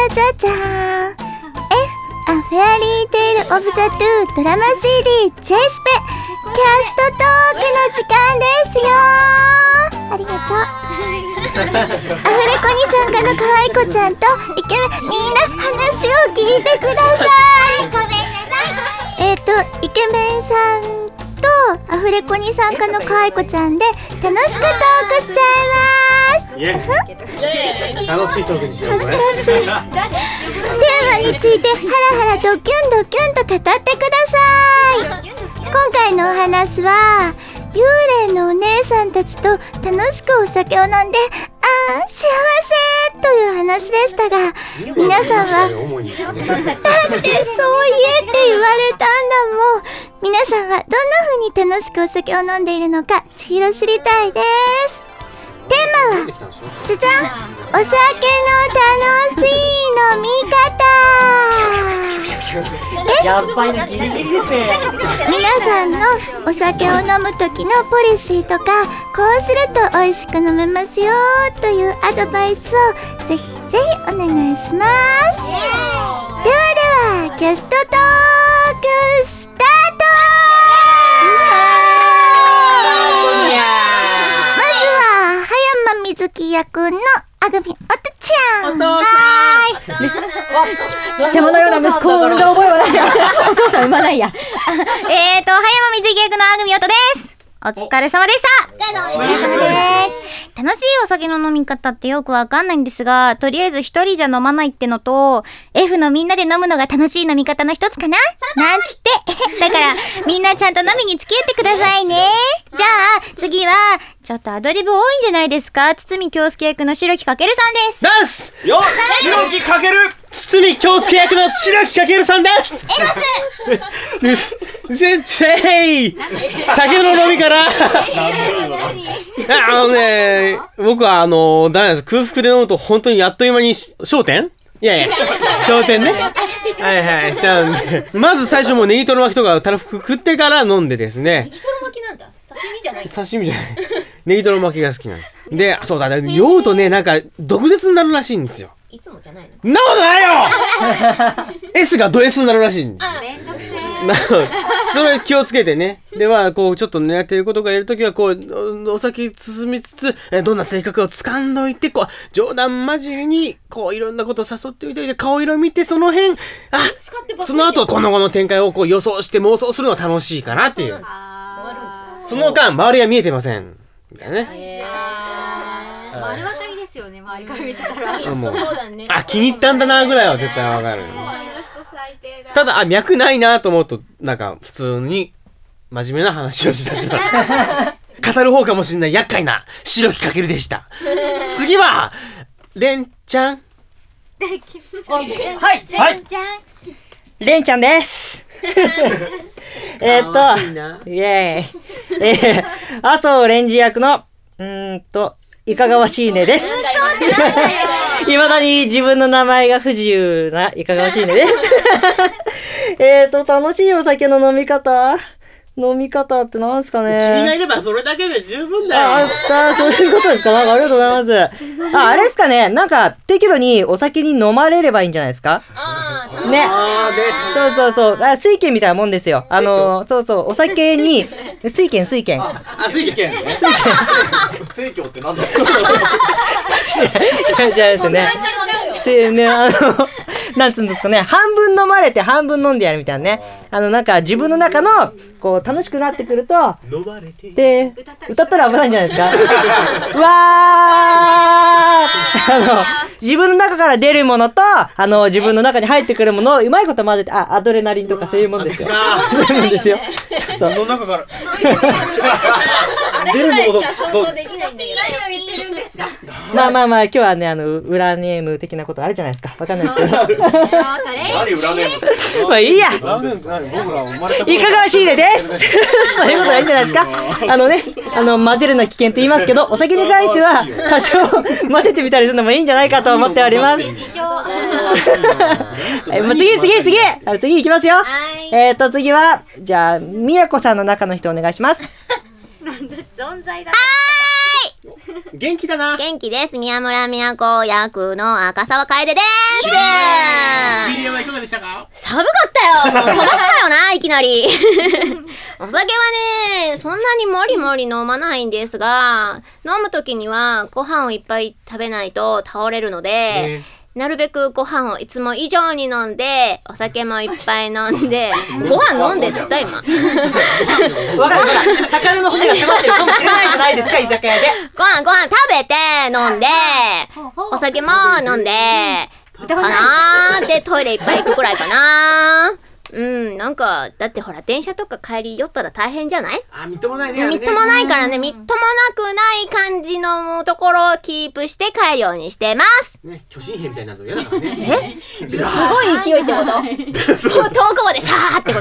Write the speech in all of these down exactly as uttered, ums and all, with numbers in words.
チャチャーン F A Fairy Tale of the Two ドラマ シーディー J スペキャストトークの時間ですよー。ありがとう。アフレコに参加の可愛い子ちゃんとイケメンみんな話を聞いてください。ごめんなさい。えっとイケメンさんとアフレコに参加の可愛い子ちゃんで楽しくトークしちゃいます。 イエー楽しいトークにしようこれ。 恥ずかしい。テーマについてハラハラドキュンドキュンと語ってください。今回のお話は幽霊のお姉さんたちと楽しくお酒を飲んであー幸せという話でしたが、皆さんはだってそう言えって言われたんだもん。皆さんはどんな風に楽しくお酒を飲んでいるのか千尋知りたいです。テーマはじゃじゃん、お酒の楽しい飲み方。 やっぱりギリギリですね。 皆さんのお酒を飲む時のポリシーとか、こうすると美味しく飲めますよというアドバイスをぜひぜひお願いします。ではではキャストトークスタート。まずは葉山瑞希役のあぐみおとちゃん。 お父さん。 は貴様のような息子を産んだ覚えはない。お父さん産まないや。 えーと葉山瑞希役のあぐみおとです。お疲れ様でした。お疲れ様です。楽しいお酒の飲み方ってよくわかんないんですが、とりあえず一人じゃ飲まないってのと F のみんなで飲むのが楽しい飲み方の一つかななんつってだからみんなちゃんと飲みに付き合ってくださいね。じゃあ次はちょっとアドリブ多いんじゃないですか。堤京介役の白木かけるさんです。 ですよ白木かける堤京介役の白木かけるさんです。 エロスせせい酒の飲みからあのね僕はあのダメなんです。空腹で飲むと本当にあっという間に焦点いやいや焦点ねはいはいしちゃうんで、まず最初もうネギトロ巻きとかたらふく食ってから飲んでですね。 ネギトロ巻きなんだ。刺身じゃない。 刺身じゃないネギトロ巻きが好きなんです。でそうだ酔うとねなんか毒舌になるらしいんですよ。 いつもじゃないの。 そんなことないよS がド S になるらしいんです。 めんどくせなそれ気をつけてね。ではこうちょっと狙ってることがいるときはこうお酒進みつつえどんな性格を掴んどいてこう冗談交じりにこういろんなことを誘っておいて顔色見てその辺あその後この後の展開をこう予想して妄想するのが楽しいかなっていう。その間周りは見えてませんみたいなね。 丸分かりですよね。周りから見てたら。 もうそうだね。 あ気に入ったんだなぐらいは絶対わかる。ただあ脈ないなと思うとなんか普通に真面目な話をしだします語る方かもしれない厄介な白木かけるでした。次はレンちゃんはいはいレンちゃんですえっとイエーイえー、麻生レンジ役のうーんといかがわしいねです。いまだに自分の名前が不自由ないかがわしいねです。えーと楽しいお酒の飲み方飲み方ってなんですかね。 君がいればそれだけで十分だよ。 あったそういうことですか。なんかありがとうございます。ああれですかね。なんか適度にお酒に飲まれればいいんじゃないですか。ね。そうそうそう。あ水拳みたいなもんですよ。あのそうそうお酒に水拳水拳。 あ水拳水拳水拳ってなんだ。 じゃあですね。せねあのなんつうんですかね。半分飲まれて半分飲んでやるみたいなね。あのなんか自分の中のこう楽しくなってくると飲まれてで歌ったら危ないんじゃないですか。うわーあの自分の中から出るものとあの自分の中に入ってくるものをうまいこと混ぜてあアドレナリンとかそういうもんですよ。そういうもんですよ。 その中から出るもの想像できないんだけど。 まあまあまあ今日はねあの裏ネーム的なことあるじゃないですか。わかんないですけど。 何裏ネーム。 まあいいや。いか裏ネームって何僕ら生まれたがわしいねです。そういうことはいいんじゃないですか。あのねあの混ぜるの危険って言いますけどお酒に関しては多少混ぜてみたりするのもいいんじゃないかと思っております。えもう次次次あ次いきますよ。えっと次はじゃあみやこさんの中の人お願いします。 なんだ存在だ。 はーい元気だな。 元気です。宮村都役の赤澤楓です。 シビリアはいかがでしたか？ 寒かったよ。もう飛ばすなよな、いきなり。お酒はね、そんなにもりもり飲まないんですが、飲むときにはご飯をいっぱい食べないと倒れるので、ね、なるべくご飯をいつも以上に飲んで、お酒もいっぱい飲んで、ご飯飲んでっつった今。わかる、 ほら、魚の骨が詰まってるかもしれないじゃないですか、居酒屋で。 ご飯ご飯食べて、飲んで、お酒も飲んで、かなーでトイレいっぱい行くくらいかなー。うん、なんかだってほら電車とか帰り酔ったら大変じゃない？ あ、みっともないね。 みっともないからね、みっともなくない感じのところをキープして帰るようにしてます。 ね、巨神兵みたいになると嫌だからね。 え？すごい勢いってこと？遠くまでシャーってこと？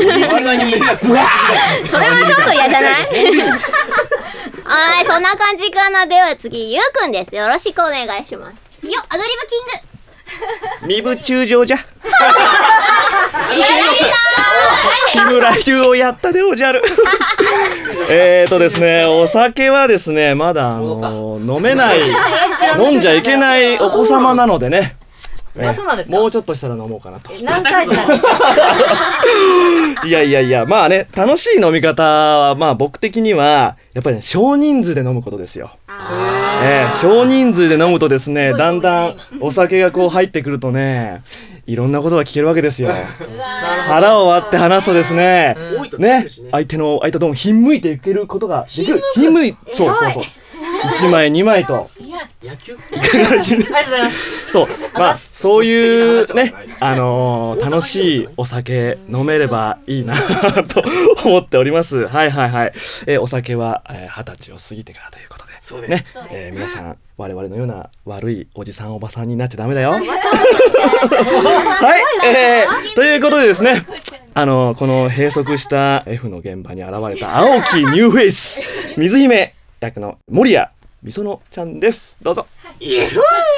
それはちょっと嫌じゃない？はい、そんな感じかな。では次、ゆうくんです。よろしくお願いします。よ、アドリブキング。 身分中将じゃ。木村優をやったでおじゃる。えーとですね、お酒はですね、まだあの飲めない、飲んじゃいけないお子様なのでね。 あ、そうなんですか。 もうちょっとしたら飲もうかなと。 何歳児なんですか。 いやいやいや、まあね、楽しい飲み方はまあ僕的にはやっぱりね、少人数で飲むことですよ。えー、少人数で飲むとですね、だんだんお酒がこう入ってくるとね、いろんなことが聞けるわけですよ。腹を割って話すとですね、ね、相手の相手ともひんむいていけることができる。ひんむい、そうそうそう。いちまいにまいと。 野球？ ありがとうございます。 そう、まあそういうね、あのー、楽しいお酒飲めればいいなと思っております。はいはいはい。えー、お酒は二十、えー、歳を過ぎてからということで。 そうですね、えー、皆さん我々のような悪いおじさんおばさんになっちゃダメだよ。はい、えー、ということでですね、あのー、この閉塞した F の現場に現れた青きニューフェイス水姫役の守谷みそのちゃんです。どうぞ。いや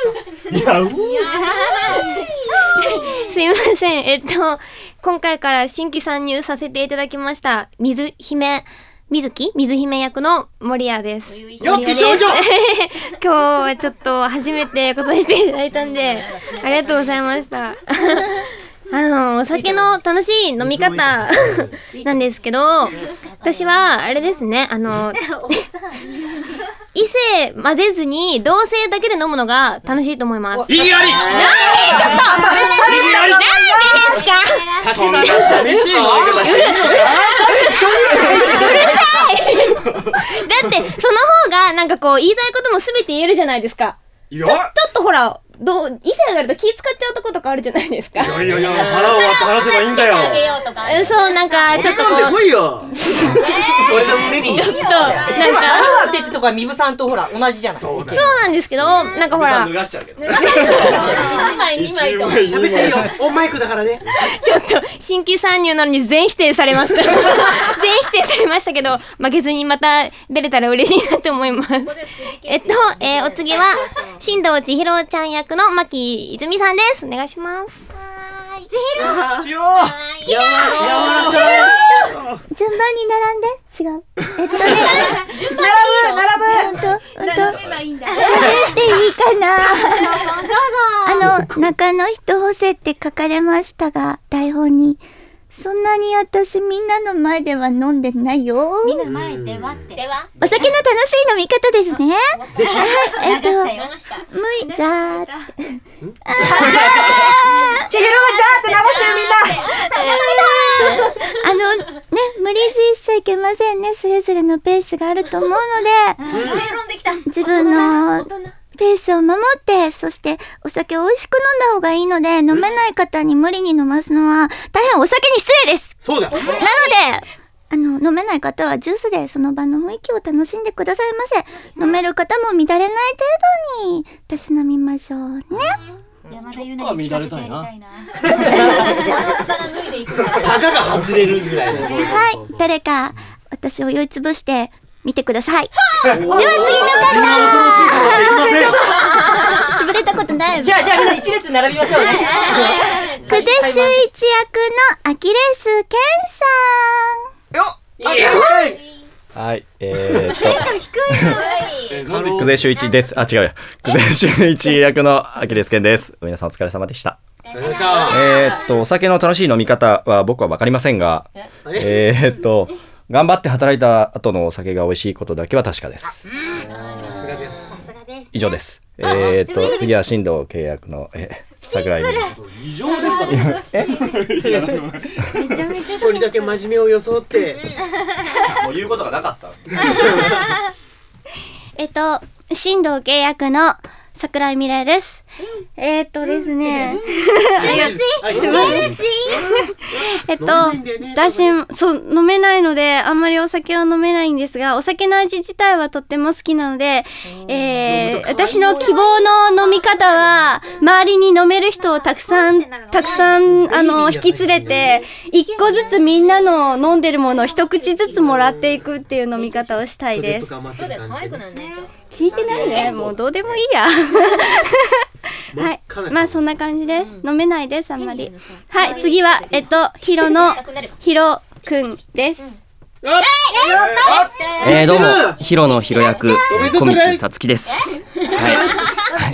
すいません、えっと今回から新規参入させていただきました水姫水木水姫役の守谷です。 よっ、美少女。 今日はちょっと初めて来させていただいたんでありがとうございました。あのお酒の楽しい飲み方なんですけど、私はあれですね、あの異性混ぜずに同性だけで飲むのが楽しいと思います。 意義あり。 なんでちょっとなんでですか。 そんな寂しい飲み方してる。 うるさい。だってその方がなんかこう言いたいこともすべて言えるじゃないですか。ちょ、ちょっとほら、どう異性がいると気使っちゃうとことかあるじゃないですか。いやいやいや、腹を割って話せばいいんだよ。 そう、なんかちょっとこう。 飲んでこいよ。俺の胸に。 ちょっとなんか腹割ってってとこはミブさんとほら同じじゃない。 そうなんですけど、なんかほら。 脱がしちゃうけど。 いちまいにまいと。 喋っていいよ。オンマイクだからね。 ちょっと新規参入なのに全否定されました。全否定されましたけど、負けずにまた出れたら嬉しいなと思います。えっと、えー、お次は新藤千尋ちゃん役の牧泉さんです。お願いします。 はーい。千尋。 千尋。やわら。 順番に並んで。違う。えっとね。 順番並ぶ並ぶ。 うんとうんと。喋っていいかな。どうぞ。あの中の人補正って書かれましたが、台本に。そんなに私みんなの前では飲んでないよ。 みんなの前ではってではお酒の楽しい飲み方ですね。 ぜひ。 えっと、 流したむいじゃーって。 千尋がジャーって流してるみんな。 あのね、無理強いしちゃいけませんね。それぞれのペースがあると思うので、自分のペースを守って、そしてお酒を美味しく飲んだ方がいいので、飲めない方に無理に飲ますのは大変お酒に失礼です。 そうだ。 なので、あの飲めない方はジュースでその場の雰囲気を楽しんでくださいませ。飲める方も乱れない程度にたしなみましょうね。 山田優奈に乱れたいな。 タガが外れるぐらいの。 はい、誰か私を酔いつぶして見てください。では次の方。潰れたことない。 じゃあじゃあみんな一列並びましょうね。 久世修一役のアキレスケンさん。 よっ。いや。 はい、えーと。 テンション低い。 軽久世修一です。あ、違うや。久世修一役のアキレスケンです。皆さんお疲れ様でした。えーっと、お酒の楽しい飲み方は僕は分かりませんが、えーっと、頑張って働いた後のお酒が美味しいことだけは確かです。 さすがです。 以上です。えーっと、次は新藤契約の、え、桜井に。 異常ですかね。めちゃめちゃ一人だけ真面目を装って。 もう言うことがなかった。 えっと、新藤契約の桜井美玲です。えー、っとですね。えっと、私、そう、飲めないので、あんまりお酒は飲めないんですが、お酒の味自体はとっても好きなので、えー、私の希望の飲み方は、周りに飲める人をたくさん、たくさん、あの、引き連れて、一個ずつみんなの飲んでるものを一口ずつもらっていくっていう飲み方をしたいです。聞いてないね。もうどうでもいいや。はい。まあそんな感じです。飲めないですあんまり。はい。次はえっとヒロのヒロくんです。 えー、どうもヒロのヒロ役小道さつきです。はい。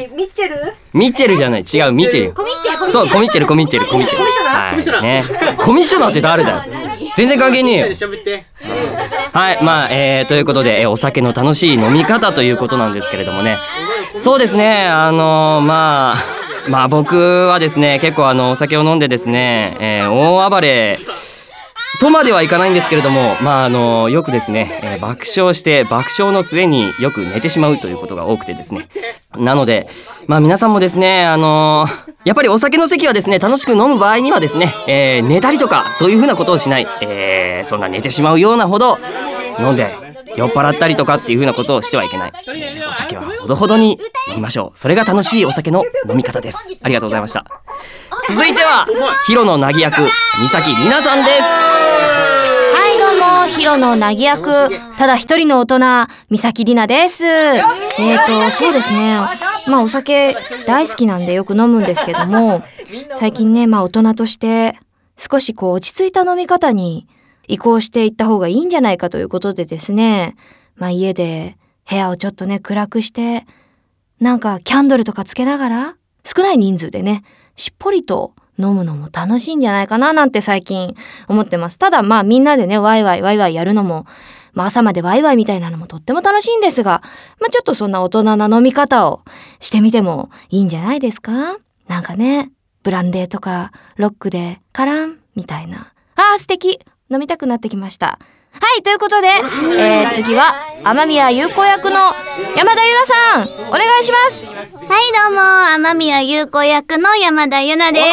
ミッチェル？ ミッチェルじゃない、違うミッチェル。そう、コミッチェルコミッチェルコミッチェル。はいね。コミッショナーって誰だよ。全然関係ねえよ。はい、まあ、えー、ということで、えー、お酒の楽しい飲み方ということなんですけれどもね。そうですね、あのー、まあまあ僕はですね、結構あのお酒を飲んでですね、えー、大暴れとまではいかないんですけれども、まああのよくですね、えー、爆笑して爆笑の末によく寝てしまうということが多くてですね。なのでまあ皆さんもですね、あのー、やっぱりお酒の席はですね、楽しく飲む場合にはですね、えー、寝たりとかそういう風なことをしない、えー、そんな寝てしまうようなほど飲んで酔っ払ったりとかっていう風なことをしてはいけない。お酒はほどほどに飲みましょう。それが楽しいお酒の飲み方です。ありがとうございました。続いてはヒロのなぎ役三崎里奈さんです。 はい、どうもヒロのなぎ役ただ一人の大人三崎里奈です。えーとそうですね、まあお酒大好きなんでよく飲むんですけども、最近ね、まあ大人として少しこう落ち着いた飲み方に移行していった方がいいんじゃないかということでですね、まあ家で部屋をちょっとね暗くして、なんかキャンドルとかつけながら少ない人数でねしっぽりと飲むのも楽しいんじゃないかななんて最近思ってます。ただまあみんなでねワイワイワイワイやるのも、まあ朝までワイワイみたいなのもとっても楽しいんですが、まあちょっとそんな大人な飲み方をしてみてもいいんじゃないですか。なんかね、ブランデーとかロックでカランみたいな、あー素敵、飲みたくなってきました。はい、ということで、えー、次は雨宮優子役の山田優奈さんお願いします。 はい、どうも雨宮優子役の山田優奈です。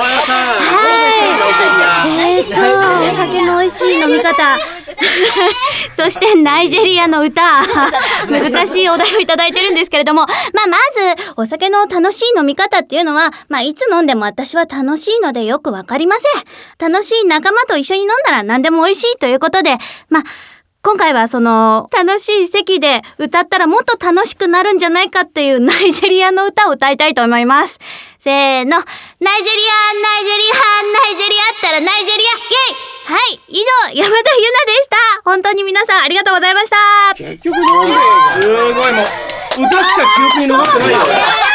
はい、えーとお酒の美味しい飲み方そしてナイジェリアの歌難しいお題をいただいてるんですけれども、まあまずお酒の楽しい飲み方っていうのは、まあいつ飲んでも私は楽しいのでよくわかりません。楽しい仲間と一緒に飲んだら何でも美味しいということで、まあ今回はその楽しい席で歌ったらもっと楽しくなるんじゃないかっていうナイジェリアの歌を歌いたいと思います。せーの、ナイジェリア、ナイジェリア、ナイジェリアったらナイジェリア、イェイ。はい、以上、山田優奈でした。本当に皆さんありがとうございました。 結局なんですごい、もう歌しか記憶に残ってないよ。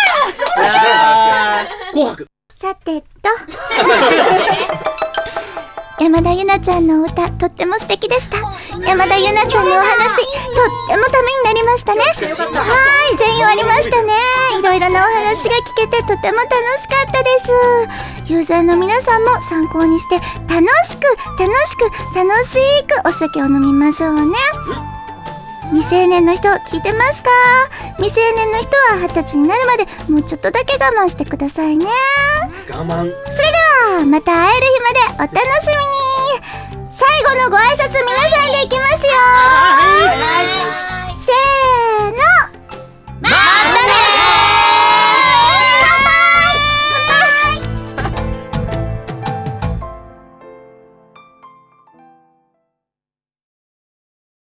紅白。 さてと山田優奈ちゃんの歌とっても素敵でした。山田優奈ちゃんのお話とってもためになりましたね。はい、全員終わりましたね。いろいろなお話が聞けてとても楽しかったです。ユーザーの皆さんも参考にして楽しく楽しく楽しくお酒を飲みましょうね。未成年の人聞いてますか？未成年の人は二十歳になるまでもうちょっとだけ我慢してくださいね。 我慢。それではまた会える日までお楽しみに。最後のご挨拶皆さんでいきますよ。